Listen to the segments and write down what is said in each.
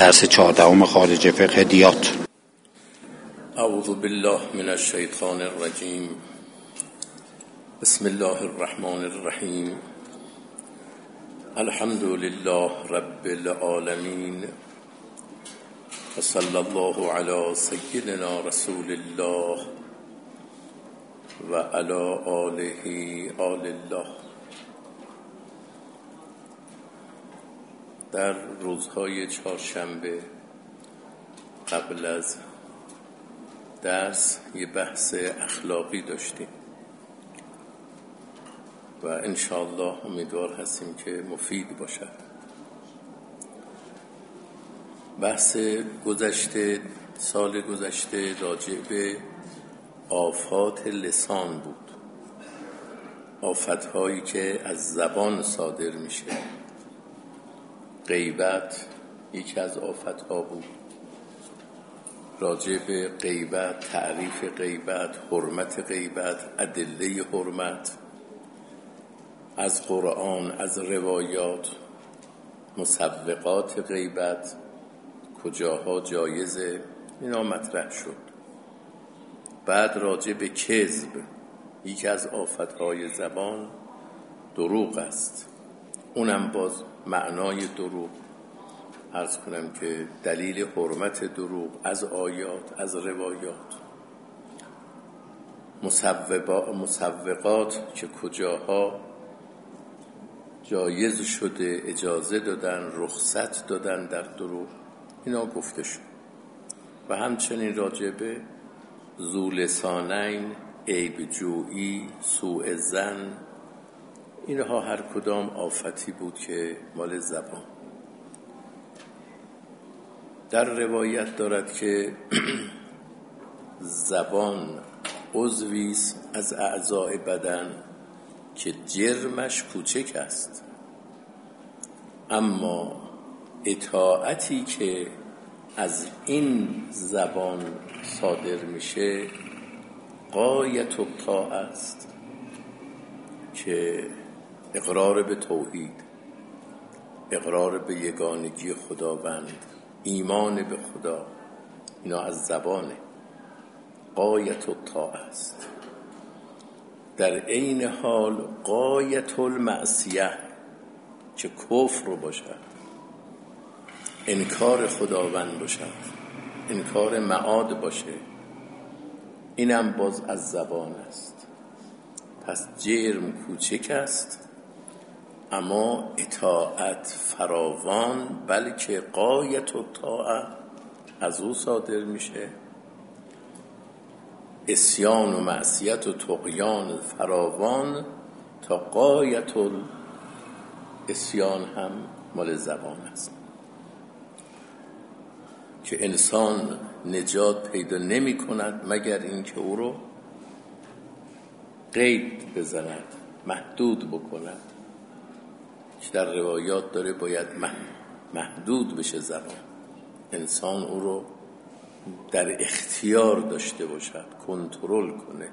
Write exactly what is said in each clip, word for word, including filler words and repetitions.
درس چهاردهم خارج فقه دیات. اعوذ بالله من الشیطان الرجیم. بسم الله الرحمن الرحیم. الحمد لله رب العالمین و صلی الله علی سیدنا رسول الله و علی آله آل الله. در روزهای چهارشنبه قبل از درس یه بحث اخلاقی داشتیم و انشاءالله امیدوار هستیم که مفید باشد. بحث گذشته سال گذشته راجع به آفات لسان بود، آفت‌هایی که از زبان صادر میشه. غیبت یکی از آفت‌ها بود. راجع به غیبت، تعریف غیبت، حرمت غیبت، ادله حرمت از قرآن، از روایات، مسوقات غیبت، کجاها جایزه، اینا مطرح شد. بعد راجع به کذب، یکی از آفت‌های زبان دروغ است. اونم باز معنای دروغ عرض کنم که دلیل حرمت دروغ از آیات، از روایات. مسوقات که کجاها جایز شده، اجازه دادن، رخصت دادن در دروغ، اینا گفته شد. و همچنین راجع به ذو لسانین، عیب جویی، سوء ظن، اینها هر کدام آفتی بود که مال زبان. در روایت دارد که زبان عضویست از اعضاء بدن که جرمش کوچک است، اما اطاعتی که از این زبان صادر میشه غایت الطاعه است، که اقرار به توحید، اقرار به یگانگی خداوند، ایمان به خدا، اینا از زبانه. غایت الطاعه است. در عین حال غایت المعصیه که کفر رو باشد، انکار خداوند باشد، انکار معاد باشه، اینم باز از زبان است. پس جرم کوچک است اما اطاعت فراوان، بلکه غایت الطاعه از او صادر میشه. عصیان و معصیت و طغیان فراوان تا غایت العصیان هم مال زبان است، که انسان نجات پیدا نمی کند مگر اینکه او رو قید بزند، محدود بکند. که در روایات داره باید محدود بشه زبان، انسان او رو در اختیار داشته باشد، کنترل کنه،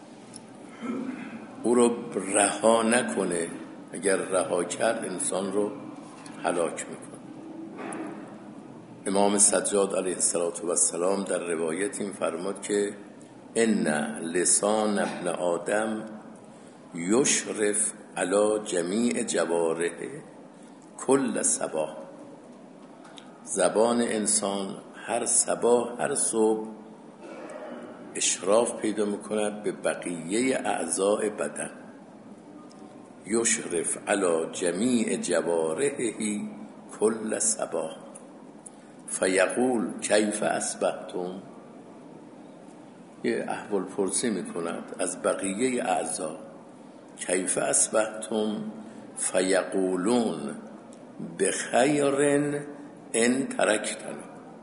او رو رها نکنه. اگر رها کرد انسان رو هلاک میکنه. امام سجاد علیه السلام در روایت این فرمود که ان لسان ابن آدم یشرف علی جمیع جوارح کل صباح. زبان انسان هر صباح، هر صبح اشراف پیدا میکند به بقیه اعضاء بدن. یشرف علی جمیع جوارحه کل صباح فیقول کیف اصبحتم. یه احوال پرسی میکند از بقیه اعضا. کیف اصبحتم فیقولون بخیر ان ترکتن.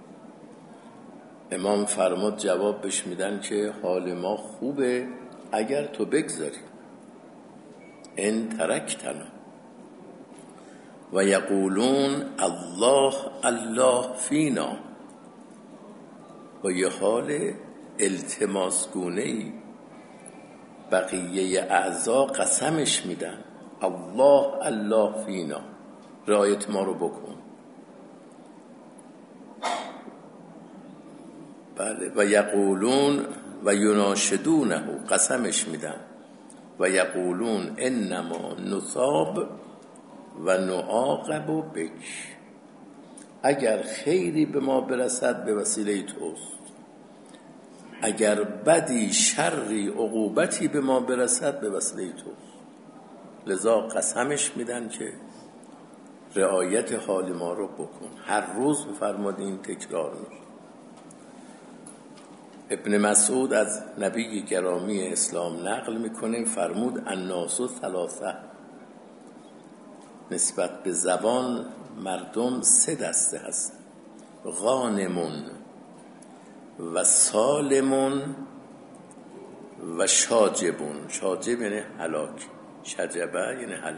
امام فرمود جواب بهش میدن که حال ما خوبه اگر تو بگذاری. ان ترکتن. و یقولون الله الله فینا. با یه حال التماس گونه‌ای بقیه اعضا قسمش میدن الله الله فینا، رعایت ما رو بکن. بله و یقولون و یناشدونه، قسمش میدن و یقولون انما نصاب و نعاقب بک، اگر خیری به ما برسد به وسیله توست، اگر بدی شری عقوبتی به ما برسد به وسیله توست. لذا قسمش میدن که رعایت حال ما رو بکن. هر روز فرمود این تکرار میشه. ابن مسعود از نبی گرامی اسلام نقل میکنه، فرمود الناس ثلاثه، نسبت به زبان مردم سه دسته هست: غانمون و سالمون و شاجبون. شاجب یعنی هلاک، شجبه یعنی هلاک.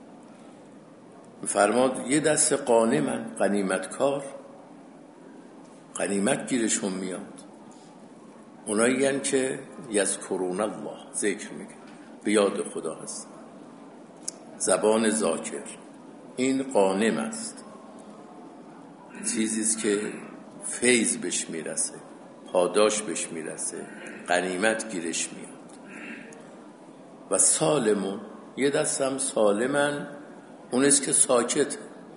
فرماد یه دست غانمن، غنیمتکار، غنیمت گیرشون میاد. اونایی هستند که یذکرون الله، ذکر میگن، به یاد خدا هست، زبان ذاکر. این غانم است، چیزیست که فیض بهش میرسه، پاداش بهش میرسه، غنیمت گیرش میاد. و سالمون، یه دستم سالمن، اونست که ساکت،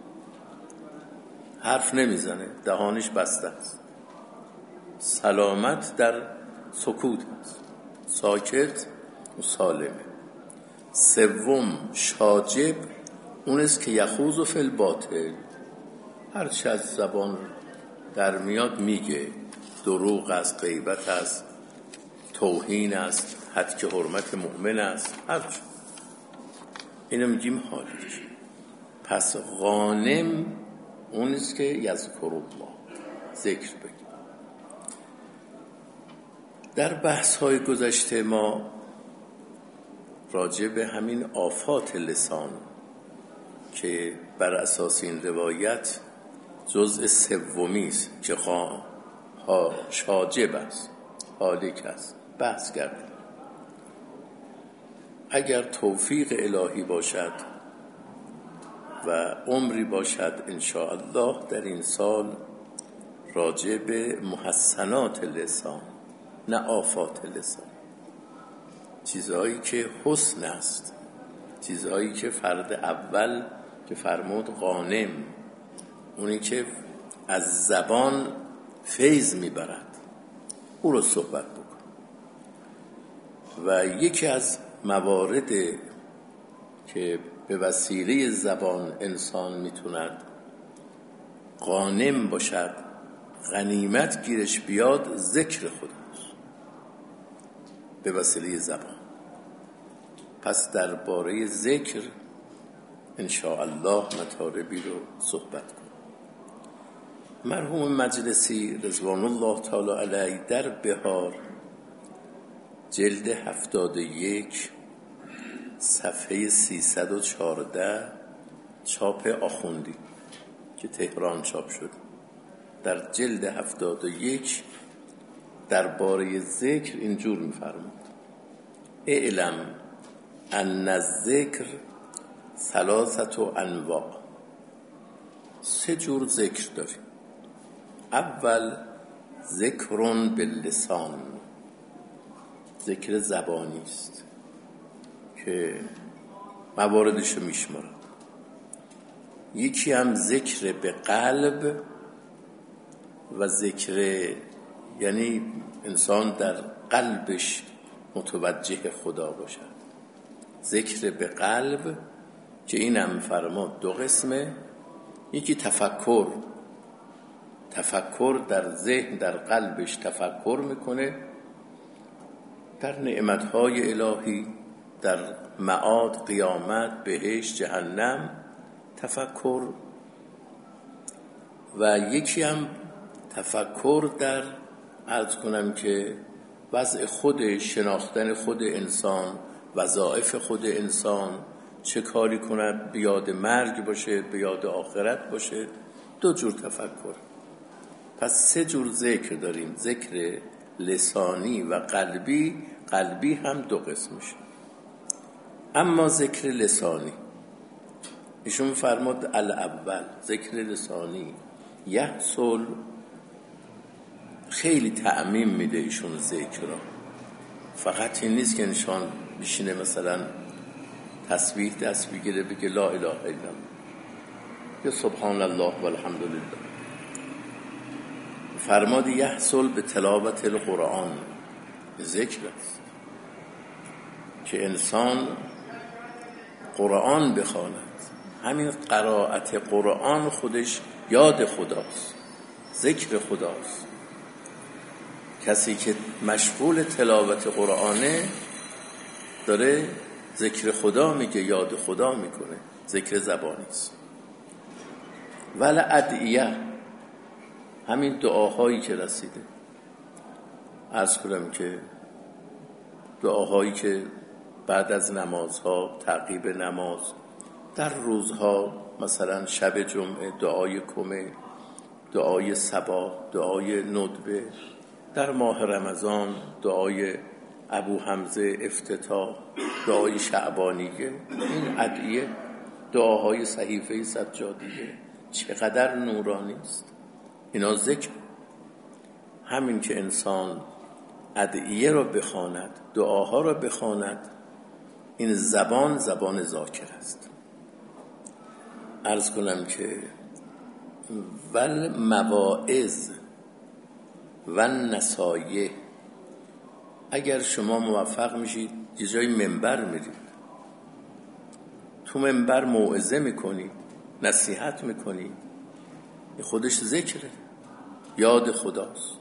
حرف نمیزنه، دهانش بسته است. سلامت در سکوت است، ساکت و سالمه. سوم شاجب، اونست که یخوض فی الباطل، هر چه از زبان در میاد میگه، دروغ است، غیبت است، توهین است، هتک حرمت مؤمن است، هر چه. اینو میگیم حالش. پس غانم اونست که یذکر الله، ذکر بگیم. در بحث های گذشته ما راجع به همین آفات لسان که بر اساس این روایت جزء سومی است که ها شاجب است، هالک است، بحث کردیم. اگر توفیق الهی باشد و عمری باشد ان شاء الله در این سال راجع به محسنات لسان، نه آفات لسان، چیزهایی که حسن است، چیزهایی که فرد اول که فرمود غانم، اونی که از زبان فیض میبرد، او رو صحبت بکن. و یکی از موارد که به وسیله زبان انسان میتوند غانم باشد، غنیمت گیرش بیاد، ذکر خداست به وسیله زبان. پس درباره ذکر ان شاء الله مطالبی رو صحبت کنیم. مرحوم مجلسی رضوان الله تعالی علیه در بهار جلد هفتاد و یک صفحه سیصد و چهارده چاپ آخوندی که تهران چاپ شد، در جلد هفتاد و یک درباره ذکر اینجور می‌فرماد: اعلم ان الذکر ثلاثه انواع. سه جور ذکر داریم. اول ذکرون باللسان، ذکر زبانی است که مواردش رو میشمارم. یکی هم ذکر به قلب و ذکر یعنی انسان در قلبش متوجه خدا باشد. ذکر به قلب که این هم فرماد دو قسمه. یکی تفکر، تفکر در ذهن، در قلبش تفکر میکنه در نعمتهای الهی، در معاد، قیامت، بهشت، جهنم، تفکر. و یکی هم تفکر در عرض کنم که وضع خود، شناختن خود انسان، وظایف خود انسان، چه کاری کند، به یاد مرگ باشه، به یاد آخرت باشه. دو جور تفکر. پس سه جور ذکر داریم: ذکر لسانی و قلبی. قلبی هم دو قسم میشه. اما ذکر لسانی ایشون فرمود الاول ذکر لسانی یحصل خیلی تعمیم میده ایشون ذکر را. فقط این نیست که انسان بشینه مثلا تسبیح دست بگیره بگه لا اله الا الله یا سبحان الله و الحمد لله. فرماد یحصل به تلاوت القرآن، ذکر است که انسان قرآن بخواند. همین قرائت قرآن خودش یاد خداست، ذکر خداست. کسی که مشغول تلاوت قرآنه داره ذکر خدا میگه، یاد خدا میکنه، ذکر زبانی است. ول ادعیه، همین دعاهایی که رسیده، عرض کنم که دعاهایی که بعد از نمازها، تعقیب نماز، در روزها مثلا شب جمعه دعای کمه، دعای صباح، دعای ندبه، در ماه رمضان دعای ابو حمزه افتتاح، دعای شعبانیه، این ادعیه دعاهای صحیفه سجادیه چقدر نورانی است. اینا ذکر. همین که انسان ادعیه را بخواند، دعاها را بخواند، این زبان زبان ذاکر است. عرض کنم که ول مواعظ و نصایح، اگر شما موفق میشید یه جای منبر میرید، تو منبر موعظه میکنی، نصیحت میکنی، خودش ذکره، یاد خداست.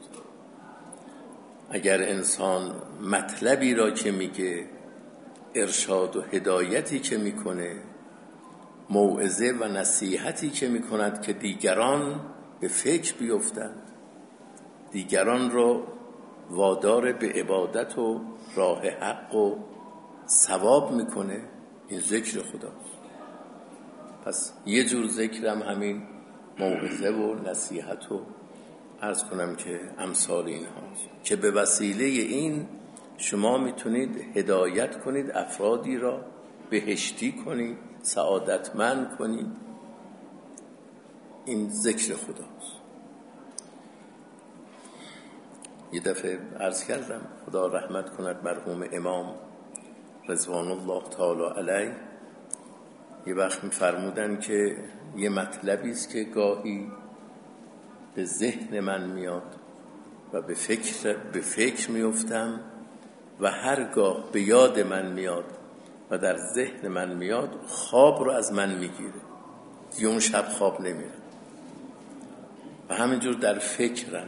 اگر انسان مطلبی را که میگه، ارشاد و هدایتی که میکنه، موعظه و نصیحتی که میکند که دیگران به فکر بیفتند، دیگران را وادار به عبادت و راه حق و ثواب میکنه، این ذکر خداست. پس یه جور ذکرم همین موعظه و نصیحت و عرض کنم که امثال این هاست که به وسیله این شما میتونید هدایت کنید افرادی را، بهشتی کنید، سعادتمند کنید. این ذکر خداست. یه دفعه عرض کردم خدا رحمت کند مرحوم امام رضوان الله تعالی علیه، یه وقت می‌فرمودن که یه مطلبی است که گاهی به ذهن من میاد و به فکر به فکر میافتم و هرگاه به یاد من میاد و در ذهن من میاد، خواب رو از من میگیره، دیگه اون شب خواب نمیره و همینجور در فکرم.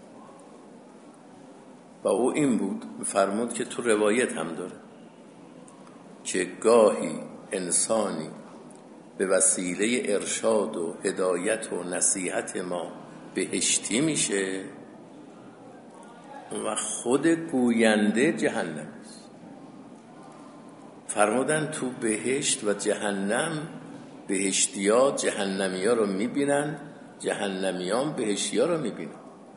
و او این بود، فرمود که تو روایت هم داره که گاهی انسانی به وسیله ارشاد و هدایت و نصیحت ما بهشتی میشه و خود گوینده جهنم است. فرمودن تو بهشت و جهنم، بهشتی‌ها جهنمی‌ها رو میبینن، جهنمیان بهشتی‌ها رو میبینن.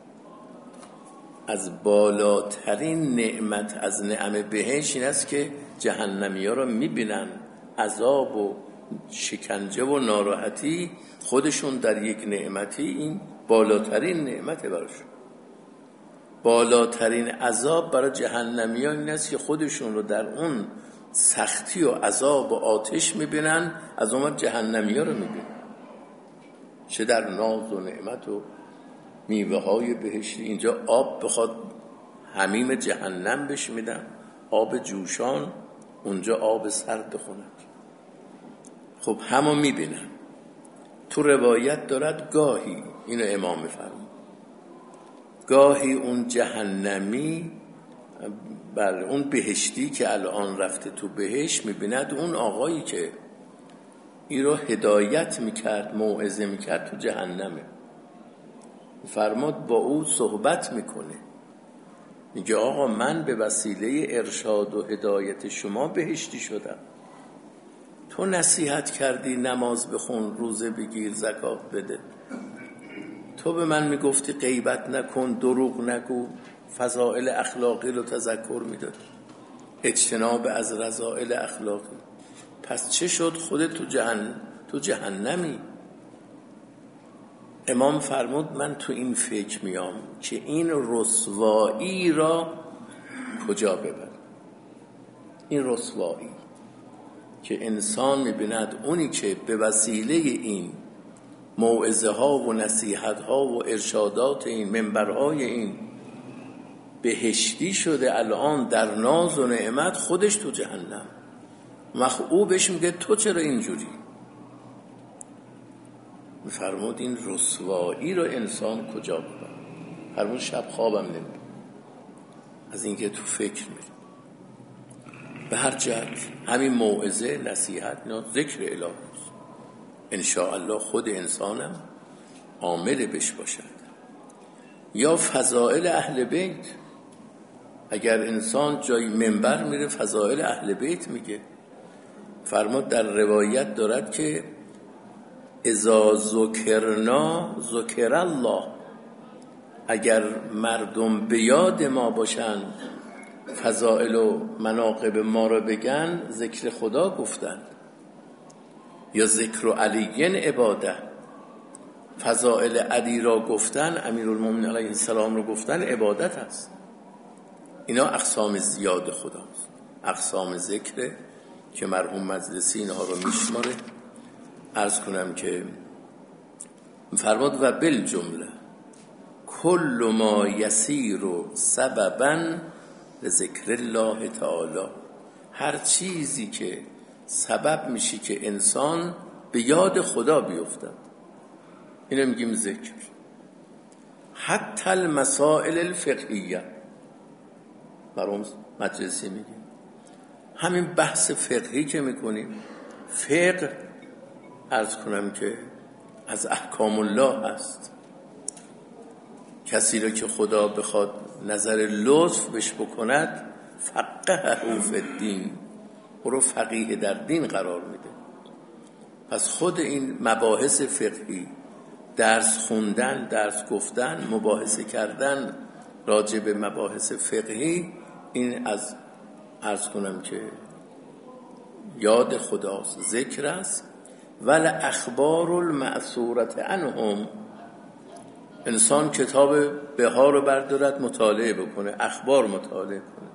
از بالاترین نعمت از نعم بهشت این است که جهنمی‌ها رو میبینن، عذاب و شکنجه و ناراحتی خودشون در یک نعمتی، این بالاترین نعمت براشون. بالاترین عذاب برای جهنمیان این است که خودشون رو در اون سختی و عذاب و آتش میبینن، از اون جهنمیان رو میبینن، چه در ناز و نعمت و میوه های بهشتی. اینجا آب بخواد حمیم جهنم بش میدن، آب جوشان، اونجا آب سرد خنک. خب همو میبینن. تو روایت دارد گاهی، اینو امام میفرمود، گاهی اون جهنمی بر اون بهشتی که الان رفته تو بهشت میبیند اون آقایی که این رو هدایت میکرد، موعظه میکرد، تو جهنمه. فرمود با او صحبت میکنه، میگه آقا من به وسیله ارشاد و هدایت شما بهشتی شدم. تو نصیحت کردی نماز بخون، روزه بگیر، زکات بده. تو به من میگفتی غیبت نکن، دروغ نگو، فضائل اخلاقی رو تذکر میداد، اجتناب از رذائل اخلاقی. پس چه شد خودت تو جهنم، تو جهنمی؟ امام فرمود من تو این فکر میام که این رسوایی را کجا ببر. این رسوایی که انسان میبیند اونی که به وسیله این موعظه ها و نصیحت ها و ارشادات این منبرهای این بهشتی شده، الان در ناز و نعمت خودش تو جهنم. او بهش میگه تو چرا اینجوری؟ میفرمود این رسوایی رو انسان کجا ببر. فرمود شب خوابم نمیبره از اینکه تو فکر میره. به هر جهت همین موعظه نصیحت اینا ذکر الهی است. ان شاء الله خود انسانم عامل بش باشد. یا فضائل اهل بیت، اگر انسان جای منبر میره فضائل اهل بیت میگه. فرمود در روایت دارد که اذا ذکرنا ذکر الله، اگر مردم به یاد ما باشن فضائل و مناقب ما رو بگن ذکر خدا گفتن. یا ذکر علی عباده، فضائل علی را گفتن، امیرالمومنین علیه السلام رو گفتن عبادت است. اینا اقسام زیاد خداست، اقسام ذکره که مرحوم مجلسی اینها رو میشماره. عرض کنم که فرمود و بالجمله کل ما یسیر سببا لذکر الله تعالی، هر چیزی که سبب میشه که انسان به یاد خدا بیفتد اینو میگیم ذکر. حتی المسائل الفقهیه، مرحوم مجلسی میگه همین بحث فقهی که میکنیم، فقه عرض کنم که از احکام الله هست. کسی را که خدا بخواد نظر لطف بش بکند فقهه فی الدین، او رو فقیه در دین قرار میده. پس خود این مباحث فقهی، درس خوندن، درس گفتن، مباحثه کردن راجع به مباحث فقهی، این از عرض کنم که یاد خداست، ذکر است. ول اخبار المأثورة عنهم، انسان کتاب بها رو بردارد مطالعه بکنه، اخبار مطالعه کنه،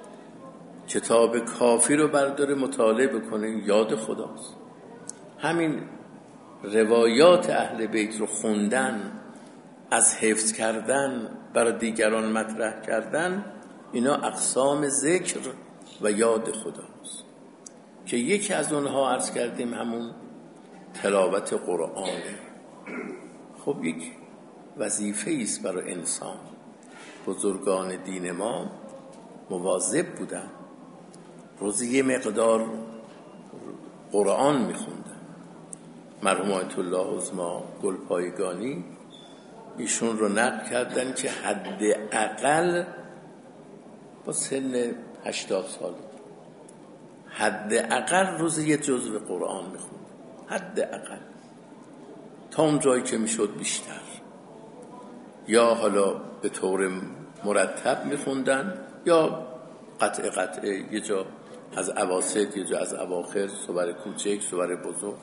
کتاب کافی رو برداره مطالعه بکنه، یاد خداست. همین روایات اهل بیت رو خوندن، از حفظ کردن، برای دیگران مطرح کردن، اینا اقسام ذکر و یاد خداست که یکی از اونها عرض کردیم همون تلاوت قرآنه. خب یک وظیفه است برای انسان. بزرگان دین ما مواظب بودن، روزی یه مقدار قرآن میخوندن. مرحوم آیت الله عظما گلپایگانی ایشون رو نقل کردن که حد اقل با سن هشتاد سال حد اقل روزی یه جزء قرآن میخوند، حد اقل، تا اون جایی که میشد بیشتر، یا حالا به طور مرتب میخوندن یا قطع قطع، یه جا از اواسط، یه جا از اواخر، سور کوچک، سور بزرگ.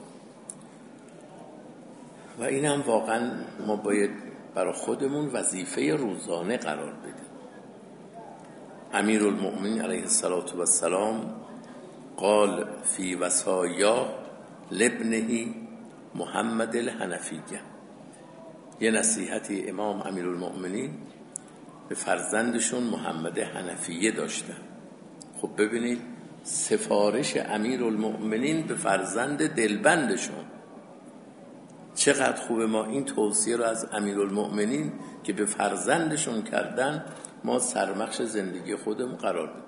و این هم واقعا ما باید برای خودمون وظیفه روزانه قرار بدیم. امیرالمؤمنین علیه السلام قال فی وصایا لابنه محمد الحنفیه، یه نصیحتی امام امیرالمؤمنین به فرزندشون محمد حنفیه داشتن. خب ببینید سفارش امیرالمؤمنین به فرزند دلبندشون چقدر خوبه. ما این توصیه رو از امیرالمؤمنین که به فرزندشون کردن ما سرمخش زندگی خودمون قرار بدیم.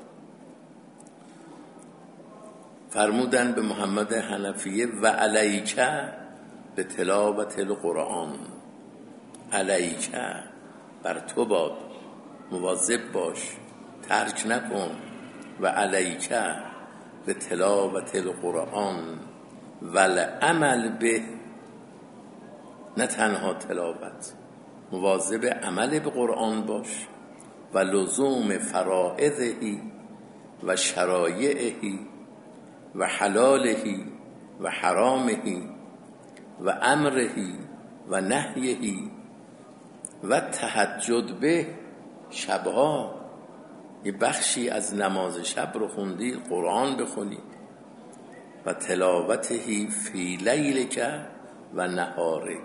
فرمودن به محمد حنفیه و علیکه به تلاوت القرآن، علیکه بر تو باد، مواظب باش، ترک نکن. و علیکه به تلاوت القرآن و العمل به، نه تنها تلاوت، مواظب عمل به قرآن باش. و لزوم فرائضه و شرایعه و حلاله و حرامه و امره و نهیهی و تهجد به شبها یه بخشی از نماز شب رو خوندی، قرآن بخونی و تلاوتهی فی لیلک و نهارک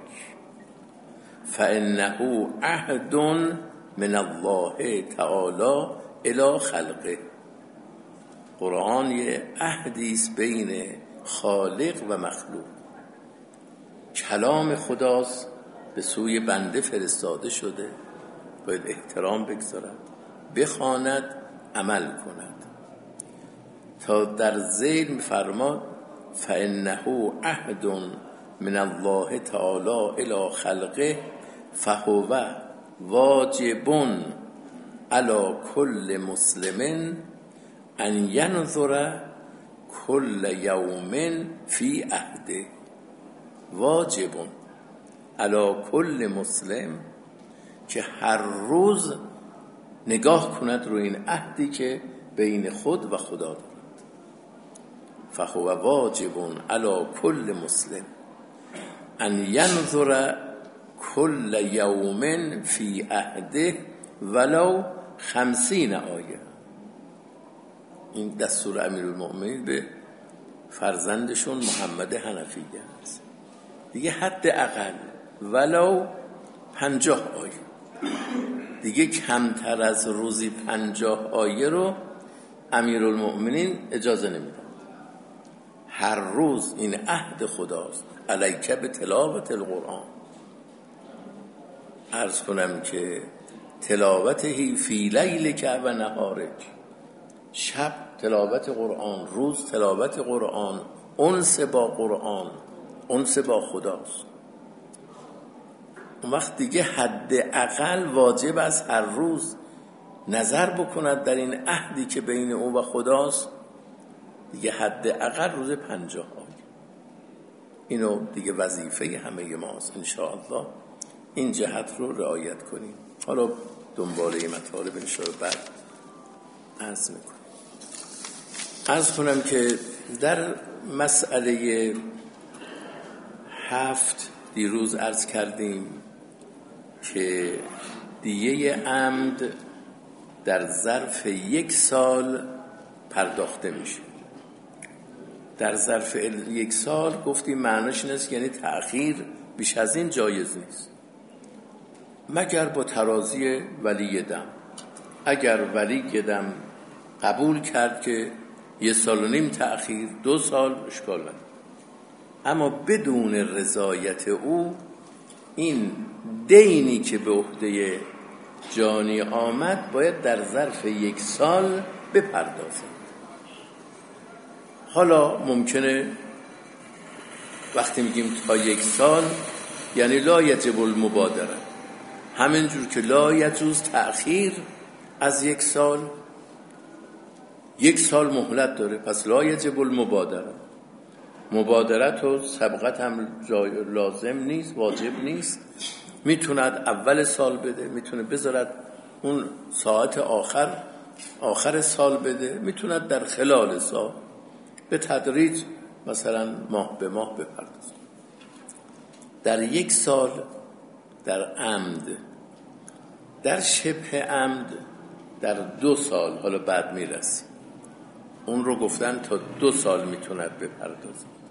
فانه عهد من الله تعالی الی خلقه. قرآن یه عهدی است بین خالق و مخلوق، کلام خداست، به سوی بنده فرستاده شده، باید احترام بگذارد، بخواند، عمل کند. تا در ذیل می‌فرماد فانه عهد من الله تعالی الی خلقه فهو واجب علی کل مسلم ان ینظر کل یوم فی عهده. واجب علی کل مسلم، که هر روز نگاه کند روی این عهدی که بین خود و خدا دارد. فهو واجب علی کل مسلم ان ینظر کل یوم فی عهده ولو خمسین آیه. این دستور امیرالمؤمنین به فرزندشون محمد حنفیه است. دیگه حد اقل ولو پنجاه آیه، دیگه کمتر از روزی پنجاه آیه رو امیرالمؤمنین اجازه نمیدن. هر روز این عهد خداست، علیک به تلاوت القرآن. عرض کنم که تلاوتهی فی لیلک و نهارک، شب تلاوت قرآن، روز تلاوت قرآن، انس با قرآن، انس با خداست. اون وقت دیگه حد اقل واجب از هر روز نظر بکند در این عهدی که بین او و خداست. دیگه حد اقل روز پنجاه آیه. اینو دیگه وظیفه همه ماست انشاءالله این جهت رو رعایت کنیم. حالا دنباله مطالب انشاءالله بعد عرض میکنم. عرض کنم که در مسئله هفت دیروز عرض کردیم که دیه عمد در ظرف یک سال پرداخته میشه. در ظرف یک سال گفتیم معناش این است یعنی تأخیر بیش از این جایز نیست، مگر با ترازی ولی دم. اگر ولی دم قبول کرد که یه سال و نیم تأخیر، دو سال، اشکال نداره. اما بدون رضایت او این دینی که به عهده جانی آمد باید در ظرف یک سال بپردازد. حالا ممکنه وقتی میگیم تا یک سال یعنی لا یجب المبادره، همینجور که لا یجوز تأخیر از یک سال، یک سال مهلت داره، پس لا یجب المبادره. مبادرت و سبقت هم لازم نیست، واجب نیست. میتوند اول سال بده، میتونه بذارد اون ساعت آخر آخر سال بده، میتوند در خلال سال به تدریج مثلا ماه به ماه بپردازد. در یک سال در عمد، در شبه عمد در دو سال، حالا بعد میرسیم اون رو گفتن تا دو سال میتوند بپردازد.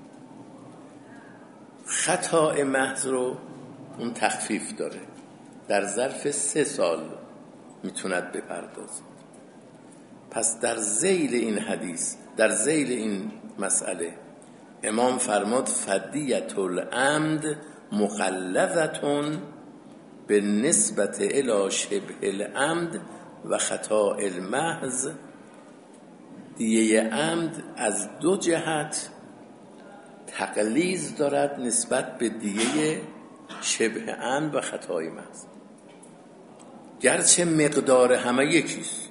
خطا محض رو اون تخفیف داره، در ظرف سه سال میتوند بپردازد. پس در ذیل این حدیث، در ذیل این مسئله امام فرماد فدیت العمد مقلظتون به نسبت الی شبه العمد و خطا المحض. دیه عمد از دو جهت تقلیظ دارد نسبت به دیه شبه عمد و خطای محض، گرچه مقدار همه یکیست.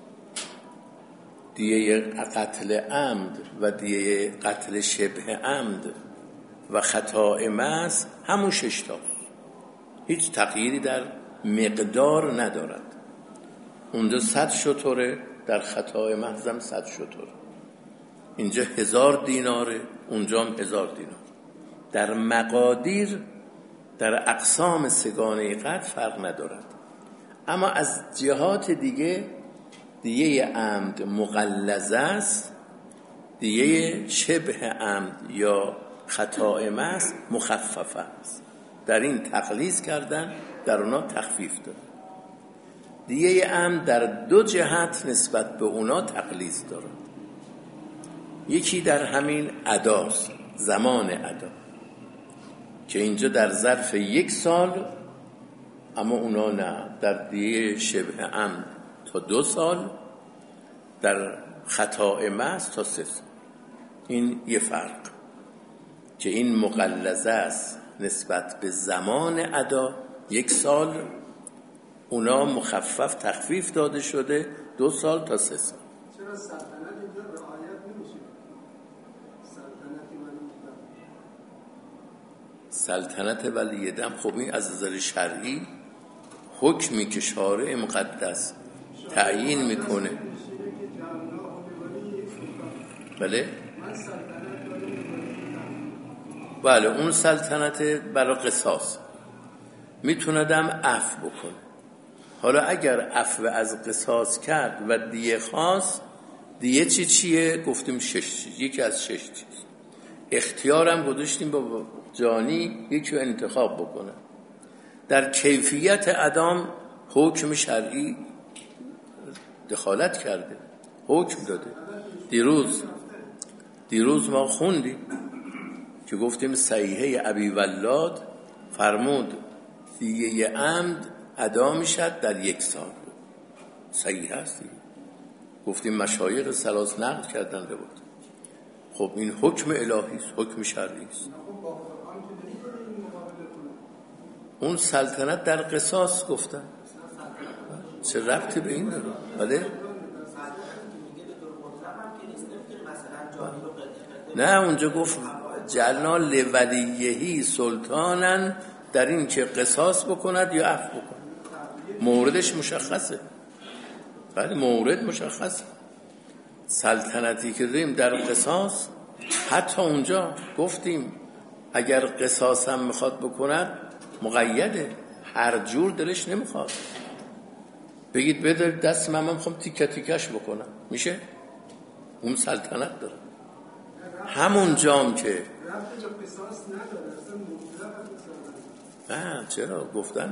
دیه قتل عمد و دیه قتل شبه عمد و خطای محض همون شش تا، هیچ تغییری در مقدار ندارد. اونجا صد شتره، در خطای محض هم صد شتره. اینجا هزار دیناره، اونجا هم هزار دینار. در مقادیر در اقسام سگانه قتل فرق ندارد. اما از جهات دیگه دیه عمد مغلظه است، دیه شبه عمد یا خطا محض مخففه است. در این تغلیظ کردن، در اونا تخفیف دارد. دیه عمد در دو جهت نسبت به اونا تغلیظ دارد. یکی در همین اداست، زمان ادا، که اینجا در ظرف یک سال، اما اونا نه، در دیه شبه عمد تا دو سال، در خطا محض تا سه سال. این یه فرق که این مغلظه است نسبت به زمان ادا یک سال، اونا مخفف تخفیف داده شده دو سال تا سه سال. چرا سلطنت اینجا رعایت نمیشه؟ سلطنت سلطنت ولی دم، خب این از نظر شرعی حکمی که شارع مقدس تعیین میکنه. بله بله اون سلطنت برای قصاص میتوندم عفو بکنه. حالا اگر عفو از قصاص کرد و دیه خواست، دیه چی چیه؟ گفتیم شش چیز، یکی از شش چیز. اختیارم گذاشتیم با جانی یکی رو انتخاب بکنه. در کیفیت اعدام حکم شرعی دخالت کرده، حکم داده. دیروز دیروز ما خوندیم که گفتیم صحیحه ابی ولاد فرمود دیه عمد ادا میشد در یک سال. صحیح هست دیگه. گفتیم مشایخ ثلاث نقل کردن رو بود. خب این حکم الهی است، حکم شرعی است. اون سلطنت در قصاص گفتن، چه ربطی به این داره؟ بله نه، اونجا گفت جعلنا لولیهی سلطانن، در این که قصاص بکند یا عفو بکند. موردش مشخصه. بله مورد مشخصه. سلطنتی که داریم در قصاص، حتی اونجا گفتیم اگر قصاص هم میخواد بکند مقیده، هر جور دلش نمیخواد. بگید بده دست من، من میخوام تیکه تیکش بکنم، میشه؟ اون سلطنت داره. همون جام که نه چرا گفتن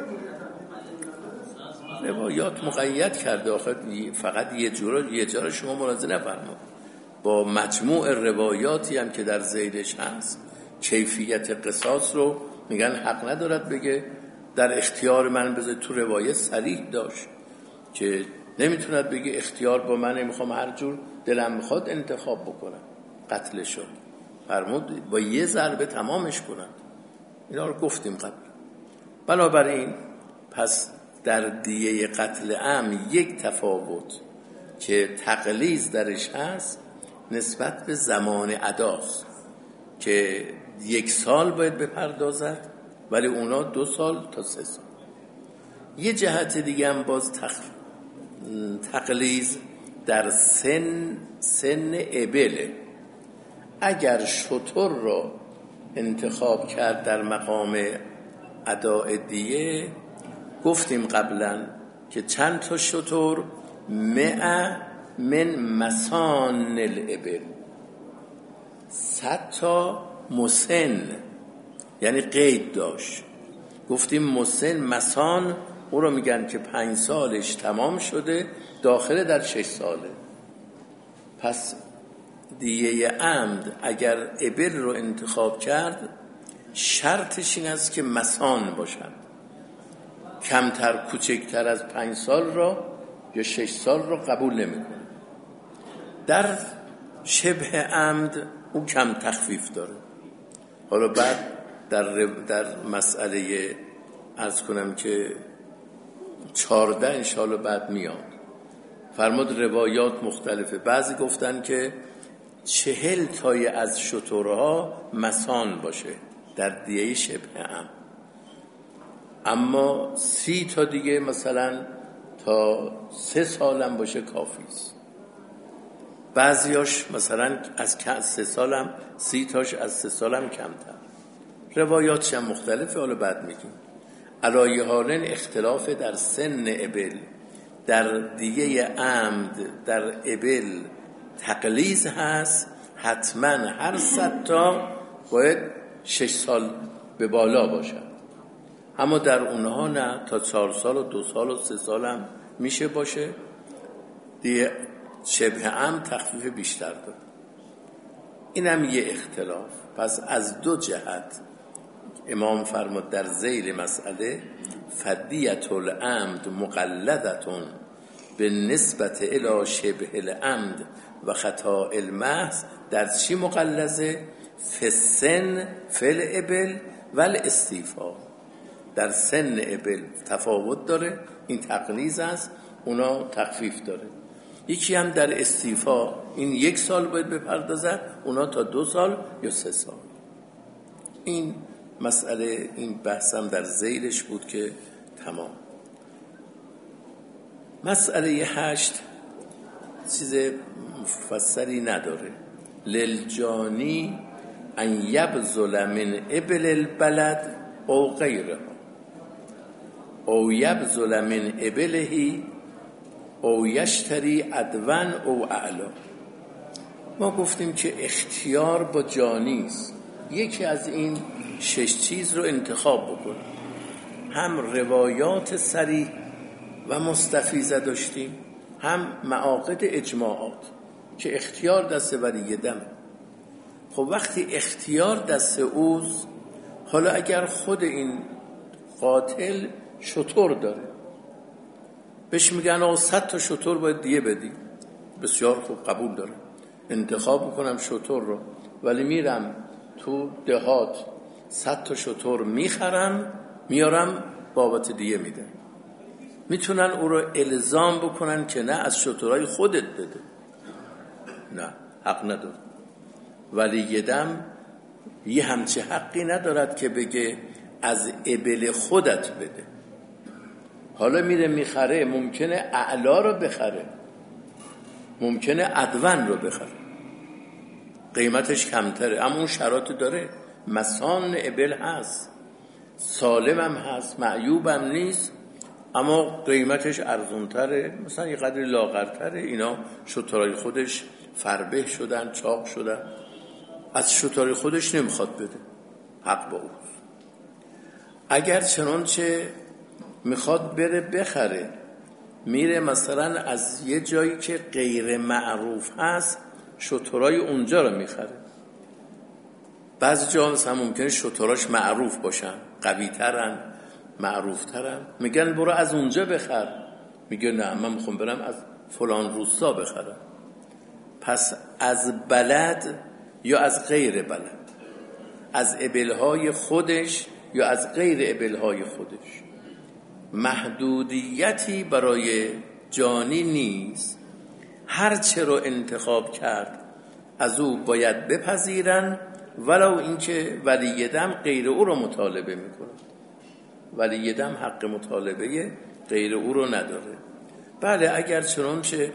روایات مقید کرده. آخه فقط یه جور یه جا شما ملاحظه نفرمایید، با مجموع روایاتی هم که در ذیلش هست کیفیت قصاص رو میگن حق ندارد بگه در اختیار من. بذار تو روایت صریح داشت که نمیتوند بگه اختیار با من، میخوام هر جور دلم میخواد انتخاب بکنم. قتل شد فرمود با یه ضربه تمامش کنن. اینا رو گفتیم قبل. بنابراین پس در دیه قتل عمد یک تفاوت که تقلیظ درش هست نسبت به زمان اداست که یک سال باید بپردازد، ولی اونا دو سال تا سه سال. یه جهت دیگه هم باز تق... تقلیظ در سن سن ابله. اگر شتر را انتخاب کرد در مقام اداء دیه، گفتیم قبلا که چند تا شتر مئة من مسان الابل، صد تا مسن، یعنی قید داشت. گفتیم مسن مسان او رو میگن که پنج سالش تمام شده داخل در شش ساله. پس دیه عمد اگر ابل رو انتخاب کرد شرطش این است که مسان باشد، کمتر کوچکتر از پنج سال را یا شش سال را قبول نمیکنه. در شبه عمد او کم تخفیف داره. حالا بعد در در مسئله عرض کنم که چارده انشاءالله بعد میاد فرمود روایات مختلفه. بعضی گفتن که چهل تای از شترها مسان باشه در دیه شبه عمد، اما سی تا دیگه مثلا تا سه سالم باشه کافی است. بعضیاش مثلا از سه سالم سی تاش از سه سالم کمتر. روایاتش هم مختلفه، حالا بعد میگیم. علایه حالن اختلاف در سن ابل، در دیگه عمد در ابل تقلیز هست، حتما هر صد تا باید شش سال به بالا باشد، اما در اونها نه، تا چهار سال و دو سال و سه سال هم میشه باشه دیگه، شبه عمد تخفیف بیشتر داره. این هم یه اختلاف. پس از دو جهت امام فرمود در ذیل مسئله فدیت العمد مقلدتون به نسبت الی شبه العمد و خطا المحض. در چی مقلزه؟ فسن فل ابل ول استیفا. در سن ابل تفاوت داره، این تقلیز است، اونا تخفیف داره. یکی هم در استیفا، این یک سال باید بپردازد، اونا تا دو سال یا سه سال. این مسئله، این بحثم در ذیلش بود که تمام. مسئله هشت چیز مفصلی نداره. للجانی ان یبذل من ابل البلد او غیره او یبذل من ابلهی او یشتری ادون او اعلا. ما گفتیم که اختیار با جانی است. یکی از این شش چیز رو انتخاب بکن. هم روایات صریح و مستفیضه داشتیم، هم معاقد اجماعات که اختیار دست ولی دم. خب وقتی اختیار دست اوز، حالا اگر خود این قاتل شتر داره، بهش میگن آقا صد تا شتر باید دیه بدی، بسیار خوب قبول داره، انتخاب بکنم شتر رو، ولی میرم تو دهات صد تا شتر میخرم میارم بابت دیه میدم. میتونن او رو الزام بکنن که نه از شترهای خودت بده، نه، حق نداره. ولی یه دم یه همچه حقی ندارد که بگه از ابل خودت بده. حالا میره میخره، ممکنه اعلا رو بخره، ممکنه ادون رو بخره، قیمتش کمتره، اما اون شرایط داره. مسان ابل هست، سالم هم هست، معیوب هم نیست، اما قیمتش ارزونتره، مثلا یه قدر لاغرتره. اینا شترهای خودش فربه شدن، چاق شدن، از شترهای خودش نمیخواد بده، حق با او. اگر چنانچه میخواد بره بخره، میره مثلا از یه جایی که غیر معروف هست شترهای اونجا رو میخره. بعضی جا مثلا ممکنه شتراش معروف باشن، قوی ترن، معروف ترن، میگن برو از اونجا بخر، میگه نه من میخوام برم از فلان روستا بخرم. پس از بلد یا از غیر بلد، از ابلهای خودش یا از غیر ابلهای خودش، محدودیتی برای جانی نیست. هر چه رو انتخاب کرد از او باید بپذیرن، ولو اینکه ولی دم غیر او رو مطالبه میکنه. ولی دم حق مطالبه غیر او رو نداره. بله اگر چنانچه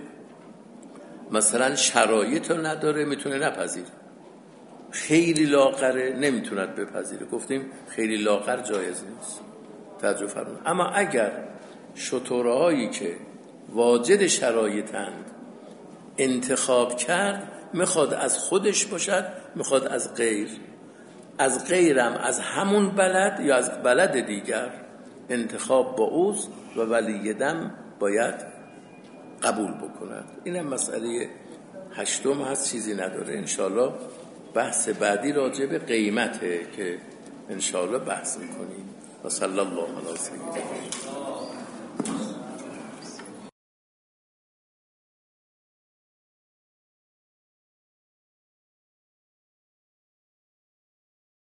مثلا شرایط رو نداره میتونه نپذیره، خیلی لاغره نمیتوند بپذیره، گفتیم خیلی لاغر جایز نیست، توجه فرمایید. اما اگر شترهایی که واجد شرایطند انتخاب کرد، میخواد از خودش باشد، میخواد از غیر، از غیرم از همون بلد یا از بلد دیگر، انتخاب با اوست و ولی دم باید قبول بکند. این هم مسئله هشتم هست، چیزی نداره. انشاءالله بحث بعدی راجع به قیمته که انشاءالله بحث میکنیم. و صلی الله علیه و سلم.